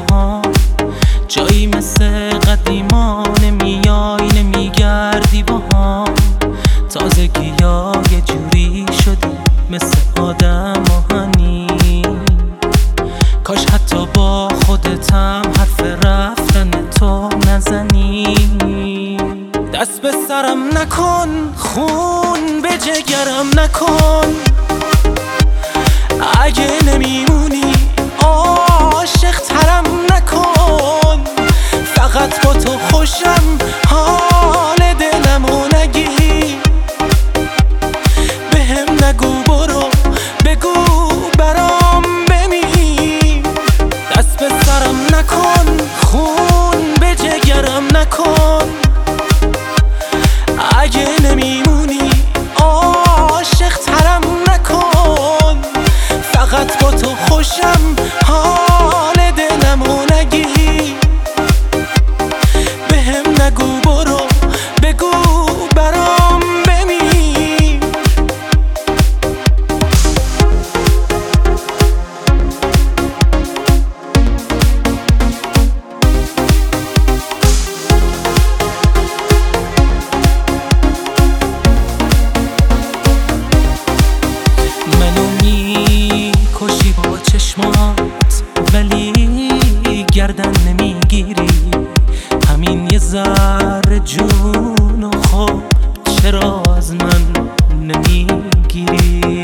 ها، جایی مثل قدیما نمیای نمیگردی با هم. تازگی ها یه جوری شدی مثل آدم آهنی، کاش حتی با خودتم حرف رفتن تو نزنی. دست به سرم نکن، خون به جگرم نکن، اگه نمیمونی عاشق ترم نکن. فقط با تو خوشم، حال دلمو نگی، بهم نگو برو، بگو برام بمیر. دست به سرم نکن، خون به جگرم نکن، اگه نمیمونی عاشق ترم نکن. فقط با تو خوشم، حال دلمو نگی، بهم نگو برو، بگو برام بمیر. منو میکشی با چشمات، ولی گردن نمیگیری. همین یه ذره جون و خب چرا از من نمیگیری؟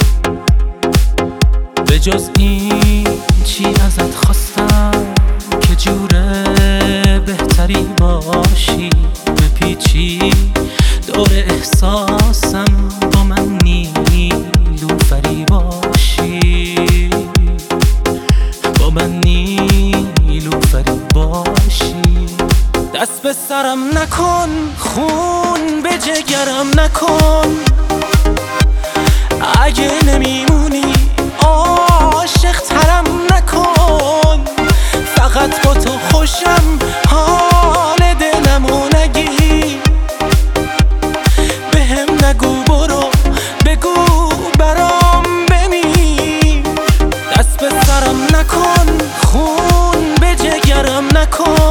به جز این چی ازت خواستم که جوره بهتری باشی؟ بپیچی دور احساسم، با من نیلوفری باشی، با من نیلوفری باشی. دست به سرم نکن، خون به جگرم نکن، اگه نمیمونی عاشق ترم نکن. فقط با تو خوشم، حال دلمو نگی، بهم نگو برو، بگو برام بمیر. دست به سرم نکن، خون به جگرم نکن،